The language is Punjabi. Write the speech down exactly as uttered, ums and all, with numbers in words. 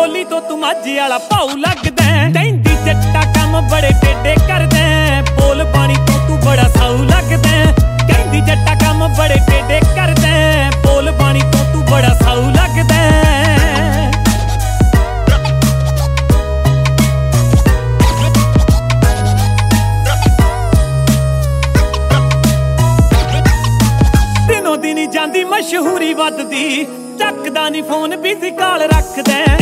ਬੋਲੀ ਤੋਂ ਤੂੰ ਮਾਝੇ ਵਾਲਾ ਭਾਊ ਲੱਗਦਾ। ਕਹਿੰਦੀ ਜੱਟਾ ਕੰਮ ਬੜੇ ਟੇਡੇ ਕਰਦਾ, ਬੋਲ ਬਾਣੀ ਤੋਂ ਤੂੰ ਬੜਾ ਸਾਊ ਲੱਗਦਾ। ਕਹਿੰਦੀ ਜੱਟਾ ਕੰਮ ਬੜੇ ਟੇਡੇ ਕਰਦਾ, ਬੋਲ ਬਾਣੀ ਤੋਂ ਤੂੰ ਬੜਾ ਸਾਊ ਲੱਗਦਾ। ਦਿਨੋਂ ਦਿਨ ਜਾਂਦੀ ਮਸ਼ਹੂਰੀ ਵੱਧਦੀ, ਚੱਕਦਾ ਨੀ ਫੋਨ ਬਿਜ਼ੀ ਕਾਲ ਰੱਖਦਾ।